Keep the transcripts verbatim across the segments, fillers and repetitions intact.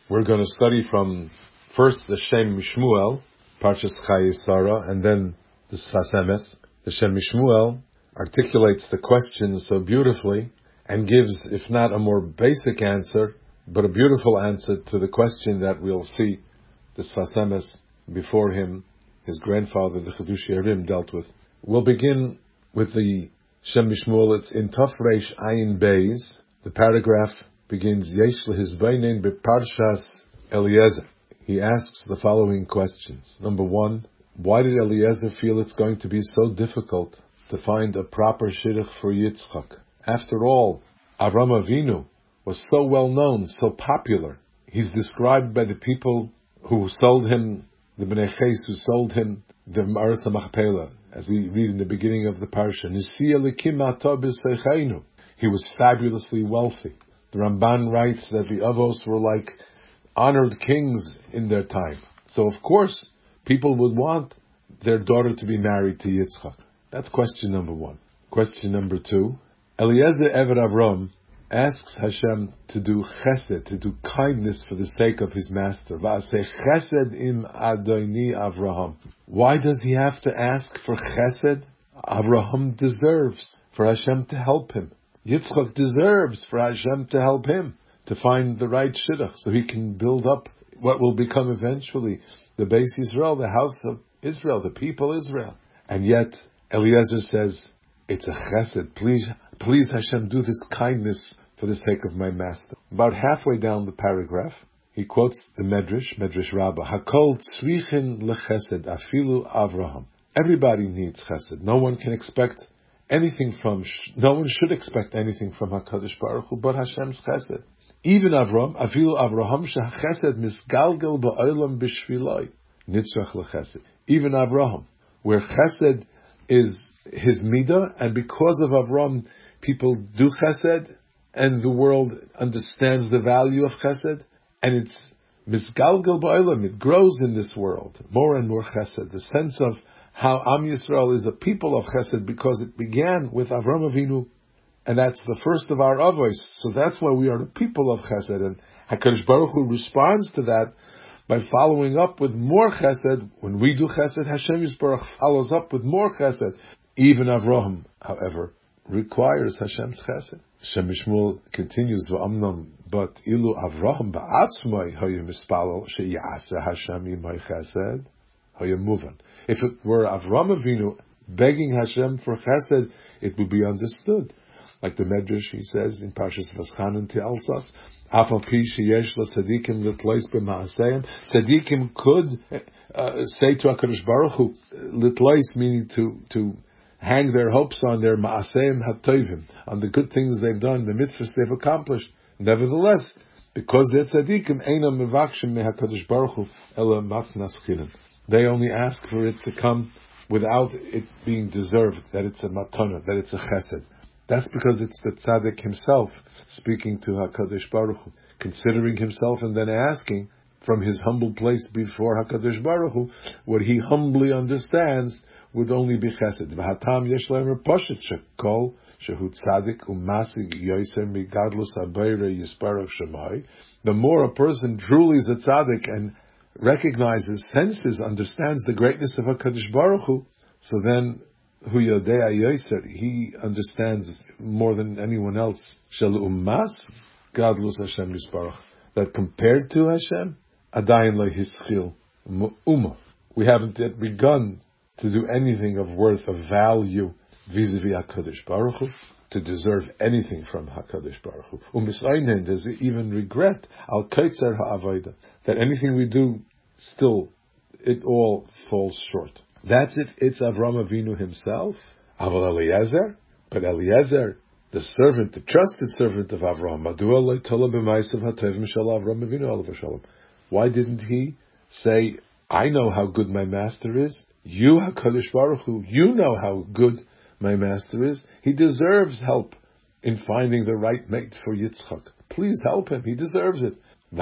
We're going to study from first the Shem Mishmuel, Parshas Chayei Sarah, and then the Sfas Emes. The Shem Mishmuel articulates the question so beautifully and gives, if not a more basic answer, but a beautiful answer to the question that we'll see the Sfas Emes before him, his grandfather, the Chidushei HaRim, dealt with. We'll begin with the Shem Mishmuel. It's in Tov Reish Ayin Beis. The paragraph begins, Yesh lehizbeinen beParshas Eliezer. He asks the following questions. Number one, why did Eliezer feel it's going to be so difficult to find a proper shidduch for Yitzchak? After all, Avram Avinu was so well known, so popular. He's described by the people who sold him, the Bnei Ches who sold him the Ma'aras HaMachpelah, as we read in the beginning of the parsha. Nisi Elikim Ata B'Seicheinu. He was fabulously wealthy. The Ramban writes that the Avos were like honored kings in their time. So of course, people would want their daughter to be married to Yitzchak. That's question number one. Question number two, Eliezer Eved Avram asks Hashem to do chesed, to do kindness for the sake of his master. Va'aseh chesed im Adoni Avraham. Why does he have to ask for chesed? Avraham deserves for Hashem to help him. Yitzchak deserves for Hashem to help him to find the right shidduch so he can build up what will become eventually the Beis Yisrael, the house of Israel, the people Israel. And yet Eliezer says, it's a chesed. Please, please Hashem, do this kindness for the sake of my master. About halfway down the paragraph, he quotes the Medrash, Medrash Rabbah, Hakol tzrichin lechesed, afilu Avraham. Everybody needs chesed. No one can expect anything from, no one should expect anything from HaKadosh Baruch Hu, but Hashem's chesed. Even Avram, afilu Avraham, shechesed misgalgel ba'olam b'shviloi, nitzrach lechesed. Even Avraham, where chesed is his midah, and because of Avram, people do chesed, and the world understands the value of chesed, and it's misgalgel ba'olam, it grows in this world, more and more chesed. The sense of how Am Yisrael is a people of chesed because it began with Avram Avinu, and that's the first of our avos. So that's why we are the people of chesed, and HaKadosh Baruch Hu responds to that by following up with more chesed. When we do chesed, Hashem Yisbarach follows up with more chesed. Even Avraham, however, requires Hashem's chesed. Shem Mishmuel continues, V'amnam, but ilu Avraham ba'atzmai hoye mispalel sheyaseh Hashem imay chesed hoye muvan. If it were Avram Avinu begging Hashem for chesed, it would be understood. Like the Medrash, he says in Parshas Vaschan tells us, Afal pi sheyesh lo tzadikim litlois b'maaseim. Tzadikim could uh, say to HaKadosh Baruch Hu, litlois, meaning to to hang their hopes on their ma'aseim hatovim, on the good things they've done, the mitzvahs they've accomplished. Nevertheless, because they're tzadikim, einam mevakshim me HaKadosh Baruch Hu ela matnas chilin. They only ask for it to come without it being deserved, that it's a matana, that it's a chesed. That's because it's the tzaddik himself speaking to HaKadosh Baruch Hu, considering himself and then asking from his humble place before HaKadosh Baruch Hu, what he humbly understands would only be chesed. V'hatam yesh le'emer poshet shekol shehu tzaddik u'masig yoser migadlus habeire yisparach shemai. The more a person truly is a tzaddik and recognizes, senses, understands the greatness of HaKadosh Baruch Hu, so then Hu Yodea Yoser, he understands more than anyone else, Shel Ummas Gadlus Hashem Yisparach, that compared to Hashem, Adayin Lehischil Umma. We haven't yet begun to do anything of worth, of value, vis-a-vis HaKadosh Baruch Hu, to deserve anything from HaKadosh Baruch Hu. U'misaynen, there's even regret, al kaitzer ha'avoda, that anything we do, still, it all falls short. That's it, it's Avram Avinu himself, Aval Eliezer, but Eliezer, the servant, the trusted servant of Avram, Madua lo tola b'maisav hatovim shel Avram Avinu alav shalom. Why didn't he say, I know how good my master is, you HaKadosh Baruch Hu, you know how good my master is. He deserves help in finding the right mate for Yitzchak. Please help him. He deserves it.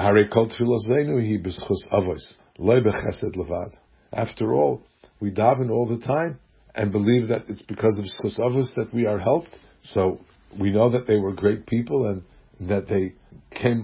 After all, we daven all the time and believe that it's because of schus avos that we are helped. So we know that they were great people and that they came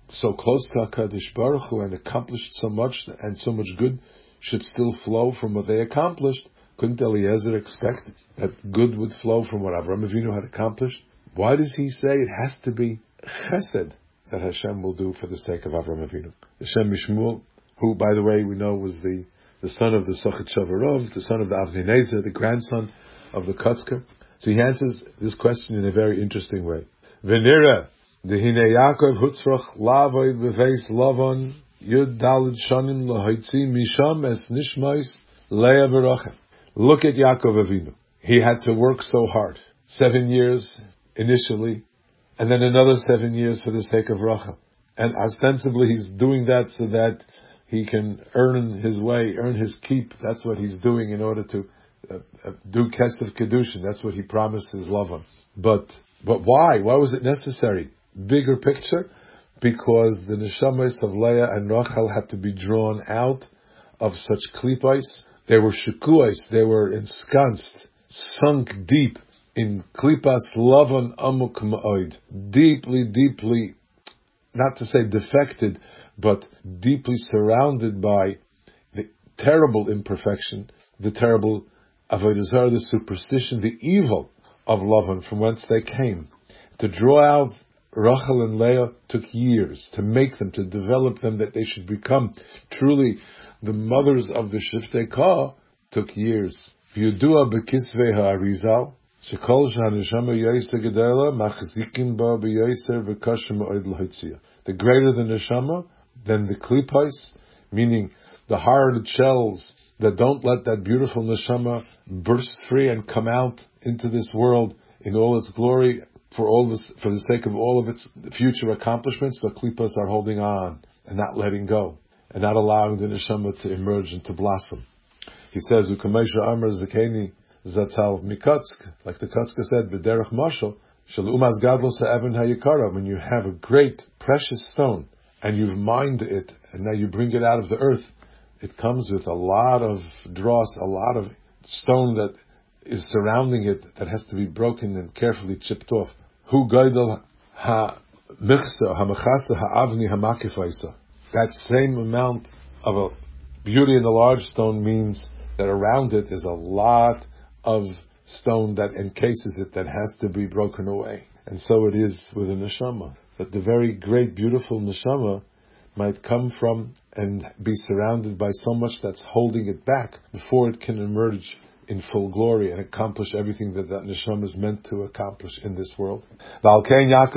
so close to HaKadosh Baruch Hu and accomplished so much, and so much good should still flow from what they accomplished. Couldn't Eliezer expect that good would flow from what Avraham Avinu had accomplished? Why does he say it has to be chesed that Hashem will do for the sake of Avraham Avinu? The Shem Mishmuel, who, by the way, we know was the, the son of the Sochet Shavarov, the son of the Avnei Nezer, the grandson of the Kotzker. So he answers this question in a very interesting way. Venira, dehine Yaakov hutzrach lavoy beveis lavon yud dalid shanim lahoitzi misham es nishmais leah berachem. Look at Yaakov Avinu. He had to work so hard. Seven years initially, and then another seven years for the sake of Rachel. And ostensibly he's doing that so that he can earn his way, earn his keep. That's what he's doing in order to uh, uh, do Kesef Kedushin. That's what he promised his Lavan. But but why? Why was it necessary? Bigger picture? Because the neshamas of Leah and Rachel had to be drawn out of such klipos. They were shekuos, they were ensconced, sunk deep in klipas lavan amuk ma'od. Deeply, deeply, not to say defected, but deeply surrounded by the terrible imperfection, the terrible avodah zarah, the superstition, the evil of Lavan, from whence they came. To draw out Rachel and Leah took years, to make them, to develop them, that they should become truly the mothers of the Shiftei Ka, took years. V'yudua bekisvei ha'arizal, shekol sh'haneshama yoyser gedela, machzikin ba b'yoyser v'kashem ma'od l'hotzia. The greater the neshama, then the klipos, meaning the hard shells that don't let that beautiful neshama burst free and come out into this world in all its glory, for all this, for the sake of all of its future accomplishments, but klipos are holding on and not letting go, and not allowing the neshama to emerge and to blossom. He says, "Ukamesha Amar Zakeni Zatzal Mikotsk," like the Kotzker said, "B'derech Mashal Shel Umas Gadlos Ha'Evan Hayikara." When you have a great precious stone and you've mined it, and now you bring it out of the earth, it comes with a lot of dross, a lot of stone that is surrounding it that has to be broken and carefully chipped off. Hu Gaidel Ha Michsa HaMechasa Ha'avni HaMakifaisa. That same amount of a beauty in the large stone means that around it is a lot of stone that encases it, that has to be broken away. And so it is with a neshama, that the very great, beautiful neshama might come from and be surrounded by so much that's holding it back before it can emerge in full glory and accomplish everything that that neshama is meant to accomplish in this world. With all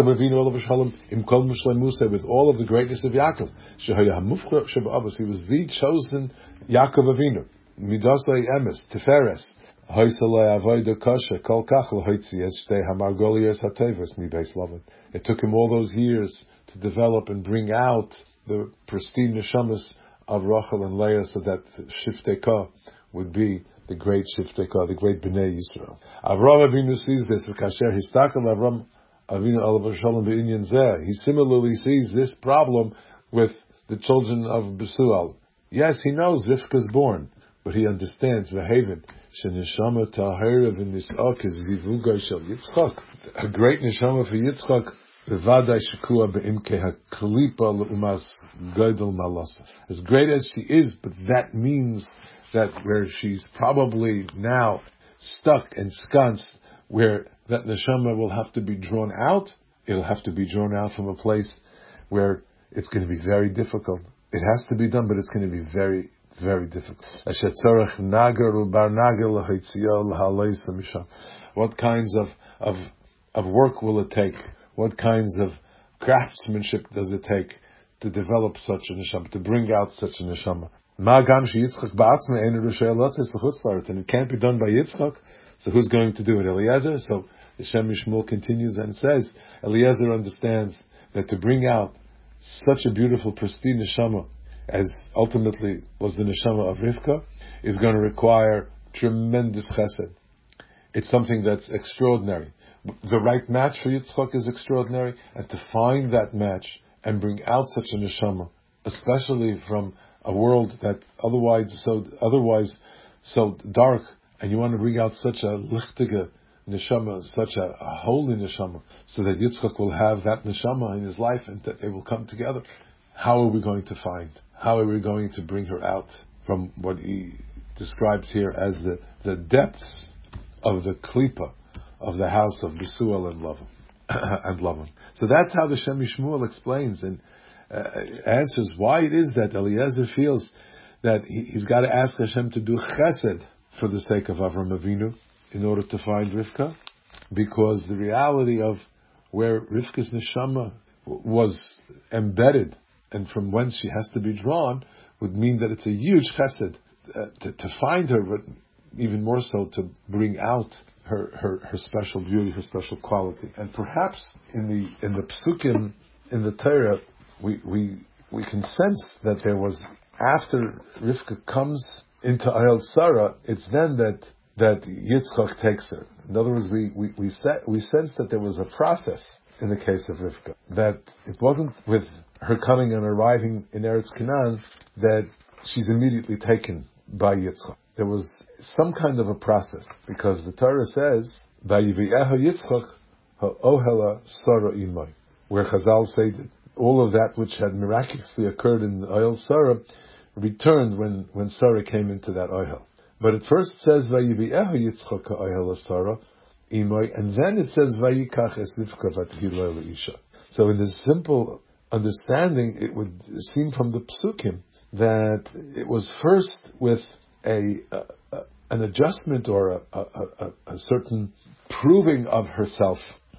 of the greatness of Yaakov, he was the chosen Yaakov Avinu. Midasai emes, Tiferes, it took him all those years to develop and bring out the pristine neshamas of Rachel and Leah, so that Shiftei Ka would be the great Shiftei Ka, the great Bnei Yisrael. Avraham Avinu sees this. Avraham Avinu alav shalom be'inyan zeh. He similarly sees this problem with the children of Besuel. Yes, he knows Rivka's born, but he understands V'haven sheneshama tahira v'nis'ak is zivuga shel Yitzchak. A great neshama for Yitzchak. Bevadai shekua be'imke haklipa l'umas gadol malasa. As great as she is, but that means that where she's probably now stuck and ensconced, where that neshama will have to be drawn out, it'll have to be drawn out from a place where it's going to be very difficult. It has to be done, but it's going to be very, very difficult. What kinds of, of, of work will it take? What kinds of craftsmanship does it take to develop such a neshama, to bring out such a neshama? And it can't be done by Yitzchak, so who's going to do it? Eliezer? So the Shem Mishmuel continues and says, Eliezer understands that to bring out such a beautiful, pristine neshama, as ultimately was the neshama of Rivka, is going to require tremendous chesed. It's something that's extraordinary. The right match for Yitzchak is extraordinary, and to find that match and bring out such a neshama, especially from a world that otherwise so otherwise so dark, and you want to bring out such a lichtige neshama, such a, a holy neshama, so that Yitzchak will have that neshama in his life and that they will come together. How are we going to find? How are we going to bring her out from what he describes here as the, the depths of the klipa of the house of Besuel and Lavan? and Lavan. So that's how the Shem Yishmuel explains and uh, answers why it is that Eliezer feels that he, he's got to ask Hashem to do chesed for the sake of Avram Avinu in order to find Rivka, because the reality of where Rivka's neshama was embedded and from whence she has to be drawn would mean that it's a huge chesed uh, to, to find her, but even more so to bring out her, her, her special beauty, her special quality. And perhaps in the in the psukim in the Torah, we we we can sense that there was, after Rivka comes into Ohel Sarah, it's then that that Yitzchak takes her. In other words, we we we, set, we sense that there was a process in the case of Rivka, that it wasn't with her coming and arriving in Eretz Canaan that she's immediately taken by Yitzchak. There was some kind of a process, because the Torah says, "Vayivi'eha Yitzchak ha'ohela Sarah imay," where Chazal say that all of that which had miraculously occurred in Ohel Sarah returned when, when Sarah came into that Ohel. But it first says, "Vayivi'eha Yitzchak ha'ohela Sarah imay," and then it says, "Vayikach es Rivka v'tihila le'isha." So in this simple understanding, it would seem from the psukim that it was first with a, a, a an adjustment or a, a, a, a certain proving of herself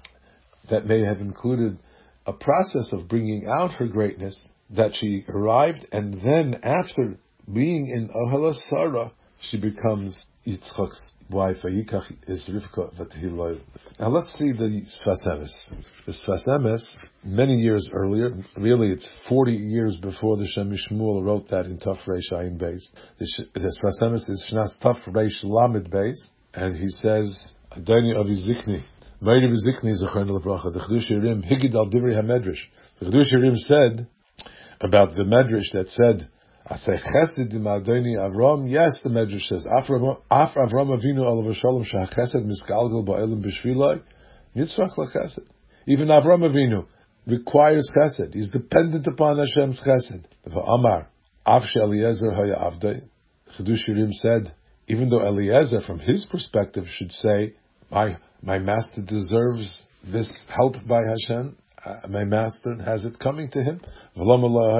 that may have included a process of bringing out her greatness, that she arrived, and then after being in Ohel Sarah, she becomes Yitzchak's wife. Vayikach is Rivka v'tihila. Now let's see the Sfas Emes. The Sfas Emes, many years earlier, really it's forty years before the Shem Yishmuel wrote that in Taf Reish Ayin Beis. The, the Sfas Emes is Shnas Taf Reish Lamed Beis, and he says, Adoni Avi Zikni, Meiri V'Zikni Zechron Levracha, the Chedush Yerim Higid Al Divrei HaMedrash. The Chedush Yerim said about the Medrash that said, I say chesed im Adoni Avram. Yes, the Medrash says Af Avram Avinu Olav Shalom Shachesed Misgalgal Ba'elim B'Shvilai Yitzchak LaChesed. Even Avram Avinu requires chesed. He's dependent upon Hashem's chesed. Amar Av Eliezer Haya Avdei. Chedush Yerim said, even though Eliezer, from his perspective, should say, my my master deserves this help by Hashem. Uh, my master has it coming to him. Why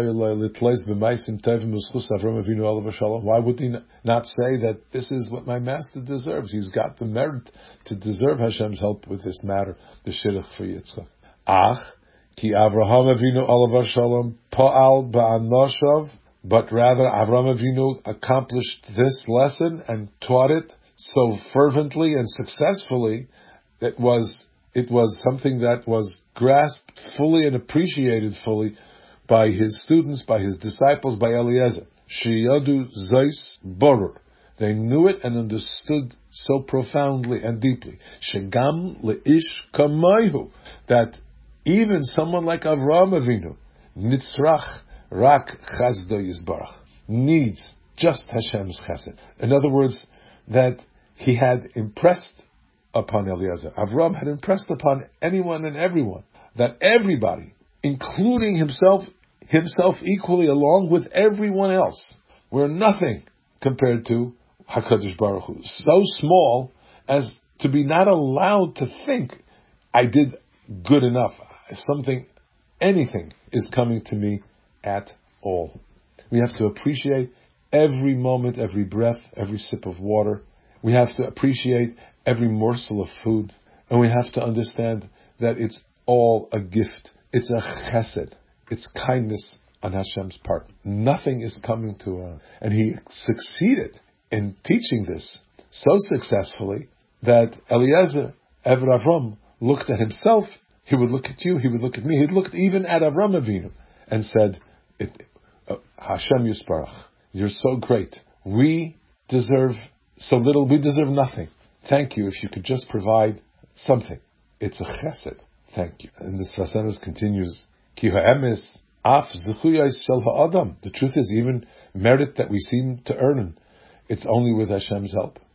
would he not say that this is what my master deserves? He's got the merit to deserve Hashem's help with this matter, the shidduch for Yitzchak. Ach, ki Avraham Avinu alav shalom pa'al ba'anoshav, but rather Avraham Avinu accomplished this lesson and taught it so fervently and successfully. It was It was something that was grasped fully and appreciated fully by his students, by his disciples, by Eliezer. Sheyadu Zeis Borur. They knew it and understood so profoundly and deeply. Shegam leish kamayhu. That even someone like Avraham Avinu, nitzrach rak chazdo yizbarach, needs just Hashem's chesed. In other words, that he had impressed upon Eliezer. Avram had impressed upon anyone and everyone that everybody, including himself, himself equally along with everyone else, were nothing compared to HaKadosh Baruch Hu. So small as to be not allowed to think, I did good enough. Something, anything is coming to me at all. We have to appreciate every moment, every breath, every sip of water. We have to appreciate every morsel of food, and we have to understand that it's all a gift. It's a chesed. It's kindness on Hashem's part. Nothing is coming to us. And he succeeded in teaching this so successfully that Eliezer, Ever Avram, looked at himself. He would look at you. He would look at me. He'd looked even at Avram Avinu and said, it, uh, Hashem Yisparach, you're so great. We deserve so little. We deserve nothing. Thank you if you could just provide something. It's a chesed. Thank you. And this Sfas Emes continues, Ki ha'emes af zechuyos shel ha'adam. The truth is, even merit that we seem to earn, it's only with Hashem's help.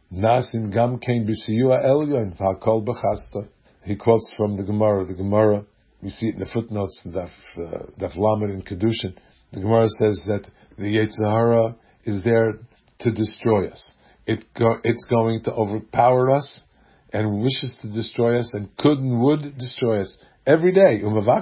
Nasin gam kein b'siyua elyon v'hakol b'chasta. He quotes from the Gemara. The Gemara, we see it in the footnotes, Daf uh, Daf Lamed in Kedushin. The Gemara says that the Yetzer Hara is there to destroy us. It go, it's going to overpower us and wishes to destroy us and could and would destroy us every day.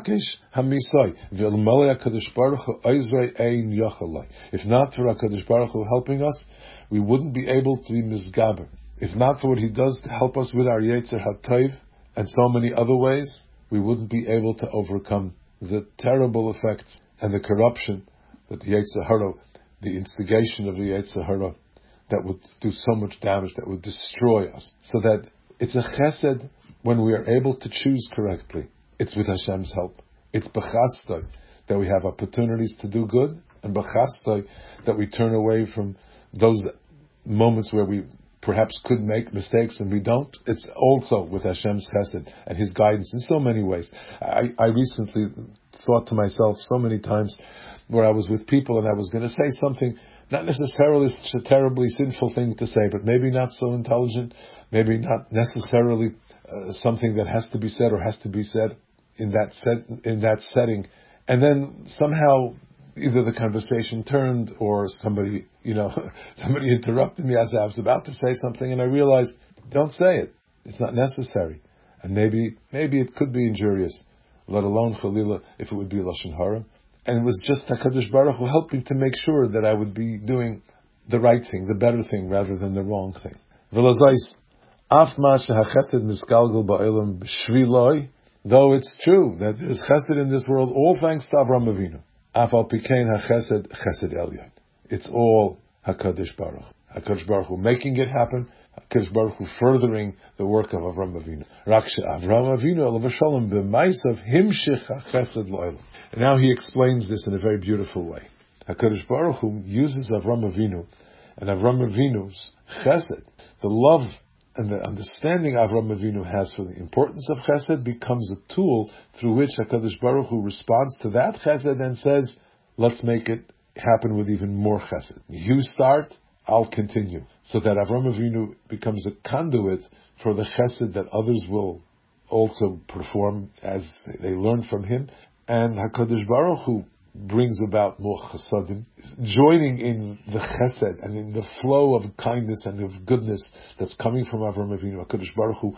If not for HaKadosh Baruch Hu helping us, we wouldn't be able to be misgaber. If not for what He does to help us with our Yetzer HaTov and so many other ways, we wouldn't be able to overcome the terrible effects and the corruption that the Yetzer Hara, the instigation of the Yetzer Hara, that would do so much damage, that would destroy us. So that it's a chesed when we are able to choose correctly. It's with Hashem's help. It's b'chastoi that we have opportunities to do good, and b'chastoi that we turn away from those moments where we perhaps could make mistakes and we don't. It's also with Hashem's chesed and His guidance in so many ways. I, I recently thought to myself so many times where I was with people and I was going to say something, not necessarily a terribly sinful thing to say, but maybe not so intelligent, maybe not necessarily uh, something that has to be said or has to be said in that set, in that setting. And then somehow either the conversation turned or somebody, you know, somebody interrupted me as I was about to say something, and I realized, don't say it. It's not necessary. And maybe, maybe it could be injurious, let alone Chalila, if it would be Lashon Hara. And it was just HaKadosh Baruch Hu helping to make sure that I would be doing the right thing, the better thing, rather than the wrong thing. V'lazais, af ma shehachesed misgalgal ba'olam b'shviloi, though it's true that there's chesed in this world, all thanks to Avraham Avinu. Af al pikein hachesed chesed elyon. It's all HaKadosh Baruch Hu. HaKadosh Baruch Hu making it happen, HaKadosh Baruch Hu furthering the work of Avraham Avinu. Rak she'Avraham Avinu alav shalom b'maisav himshich hachesed lo'olam. And now he explains this in a very beautiful way. HaKadosh Baruch Hu uses Avraham Avinu, and Avraham Avinu's chesed, the love and the understanding Avraham Avinu has for the importance of chesed, becomes a tool through which HaKadosh Baruch Hu responds to that chesed and says, let's make it happen with even more chesed. You start, I'll continue. So that Avraham Avinu becomes a conduit for the chesed that others will also perform as they learn from him. And HaKadosh Baruch Hu brings about more chasadim, joining in the chesed and in the flow of kindness and of goodness that's coming from Avraham Avinu. HaKadosh Baruch Hu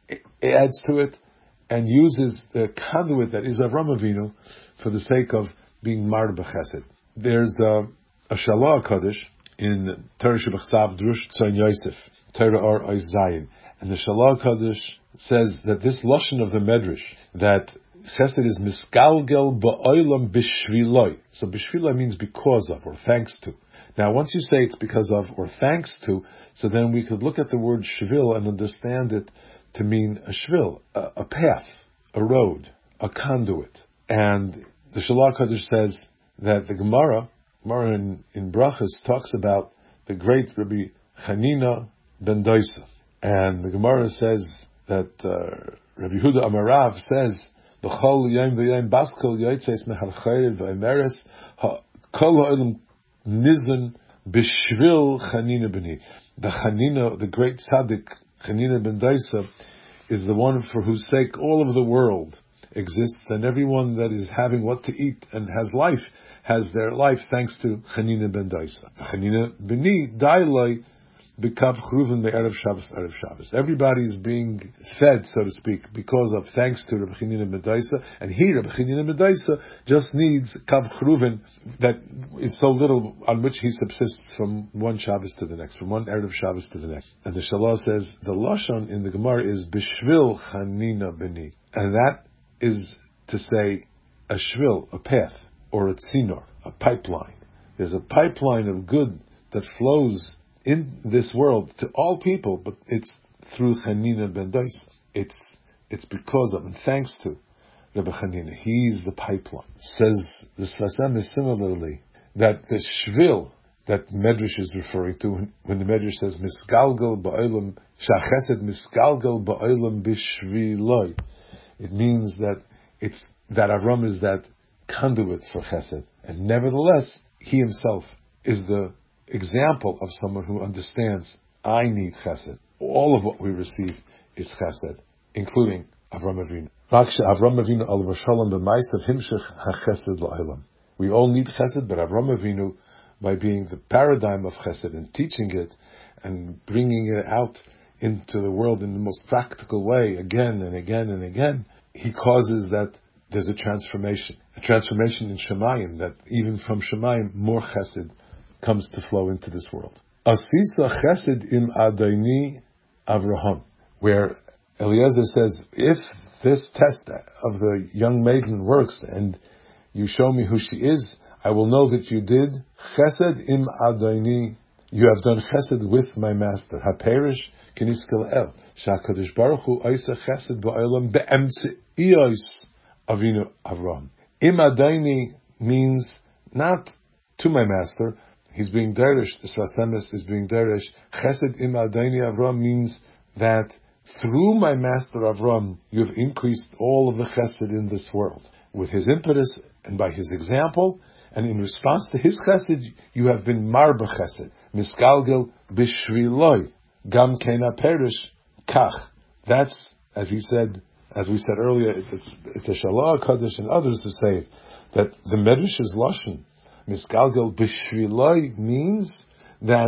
adds to it and uses the conduit that is Avraham Avinu for the sake of being mar b'chesed. There's a, a Shalah HaKadosh in Torah Shebachsav Drush Tzon Yosef, Torah Or Ois Zayin. And the Shalah HaKadosh says that this lashon of the Medrash, that chesed is misgalgel ba'olam b'shviloi. So b'shviloi means because of, or thanks to. Now once you say it's because of, or thanks to, so then we could look at the word shvil and understand it to mean a shvil, a, a path, a road, a conduit. And the Shalah HaKadosh says that the Gemara, Gemara in, in Brachas talks about the great Rabbi Chanina ben Doisa. And the Gemara says that uh, Rabbi Yehuda Amarav says, B'chol yom v'yom baskol yoytzeis mehar chayred v'emeres kol ha'olam nizan b'shvil Chanina b'ni. The Chanina, the great tzaddik Chanina ben Doisa, is the one for whose sake all of the world exists, and everyone that is having what to eat and has life has their life thanks to Chanina ben Doisa. Chanina b'ni dailoi b'kav chruven me'erev Shabbos erev Shabbos. Everybody is being fed, so to speak, because of thanks to Rabbi Chanina ben Doisa, and he, Rabbi Chanina ben Doisa, just needs kav chruven that is so little on which he subsists from one Shabbos to the next, from one erev Shabbos to the next. And the Shalah says the lashon in the Gemara is b'shvil Chanina b'ni, and that is to say a shvil, a path, or a tzinor, a pipeline. There's a pipeline of good that flows in this world to all people, but it's through Chanina ben Doisa. It's it's because of and thanks to Rabbi Chanina. He's the pipeline. Says the Sfas Emes similarly that the shvil that Medrash is referring to when the Medrash says misgalgal ba'olam shachesed misgalgal ba'olam b'shviloi, it means that it's that Avram is that conduit for chesed, and nevertheless he himself is the example of someone who understands I need chesed. All of what we receive is chesed, including Avram Avinu. Avram Avinu al Vashalom b'maisav himshech hachesed la'olam. We all need chesed, but Avram Avinu, by being the paradigm of chesed and teaching it and bringing it out into the world in the most practical way again and again and again, he causes that there's a transformation, a transformation in Shemayim, that even from Shemayim more chesed comes to flow into this world. Asisa chesed im Adoni Avraham, where Eliezer says, if this test of the young maiden works and you show me who she is, I will know that you did chesed im Adoni. You have done chesed with my master. HaPerish K'niskel El Shakadosh Baruch Hu Oisa Chesed Ba'olam Be'emtzeiyos Avinu Avraham. Im Adoni means not to my master. He's being derish. The Sfas Emes is being derish. Chesed im Adoni Avraham means that through my master Avram, you've increased all of the chesed in this world. With his impetus and by his example, and in response to his chesed, you have been marba chesed. Miskalgel bishviloi. Gam kena perish kach. That's, as he said, as we said earlier, it's, it's a Shalah Kaddish and others who say that the Medrash is Lashon. Miskalgel bishviloi means that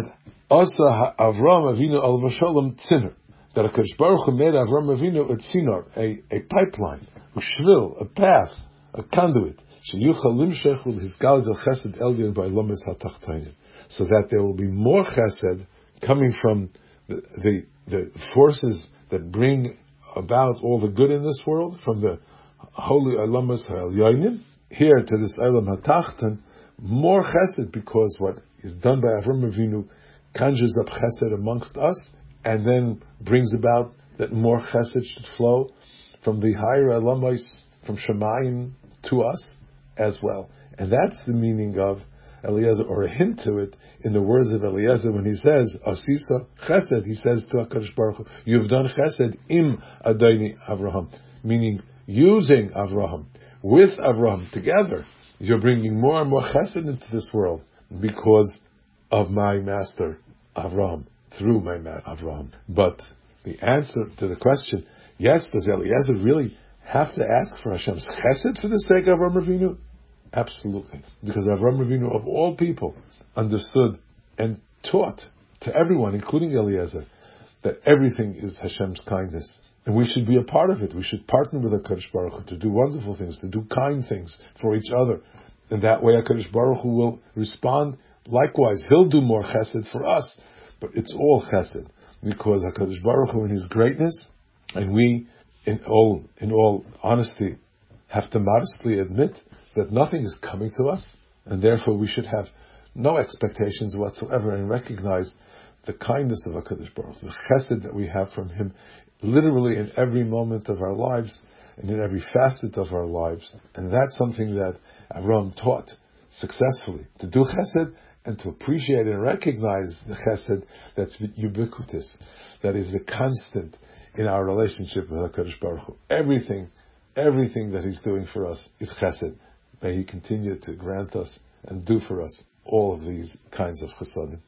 Asa Avram Avinu al Vashalom Tzinor. That a HaKadosh Baruch Hu made Avram Avinu a tzinor, a, a pipeline, a shvil, a path, a conduit, she'yuchal limshech ul'hisgalgal chesed elyon ba'olometz ha'tachtonim, so that there will be more chesed coming from the, the the forces that bring about all the good in this world, from the holy olometz ha'elyonim here to this olam ha'tachton, more chesed, because what is done by Avram Avinu conjures up chesed amongst us, and then brings about that more chesed should flow from the higher Elamos, from Shemayim to us as well. And that's the meaning of Eliezer, or a hint to it, in the words of Eliezer when he says, Asisa chesed, he says to HaKadosh Baruch Hu, you've done chesed im Adoni Avraham, meaning using Avraham, with Avraham, together, you're bringing more and more chesed into this world because of my master Avraham, through my man Avraham. But the answer to the question, yes, does Eliezer really have to ask for Hashem's chesed for the sake of Avram Avinu? Absolutely. Because Avram Avinu, of all people, understood and taught to everyone, including Eliezer, that everything is Hashem's kindness. And we should be a part of it. We should partner with HaKadosh Baruch Hu to do wonderful things, to do kind things for each other. And that way HaKadosh Baruch Hu will respond likewise. He'll do more chesed for us. But it's all chesed, because HaKadosh Baruch Hu in His greatness, and we, in all in all honesty, have to modestly admit that nothing is coming to us, and therefore we should have no expectations whatsoever, and recognize the kindness of HaKadosh Baruch Hu, the chesed that we have from Him, literally in every moment of our lives, and in every facet of our lives. And that's something that Avram taught successfully, to do chesed, and to appreciate and recognize the chesed that's ubiquitous, that is the constant in our relationship with HaKadosh Baruch Hu. Everything, everything that He's doing for us is chesed. May He continue to grant us and do for us all of these kinds of chesedim.